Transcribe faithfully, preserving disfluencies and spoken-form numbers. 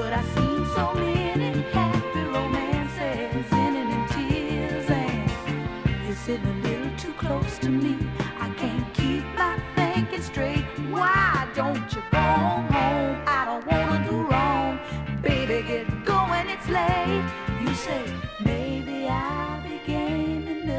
But I've seen so many happy romances ending in tears, and you're sitting a little too close to me. I can't keep my thinking straight. Why don't you go home? I don't wanna do wrong. Baby, get going, it's late. You say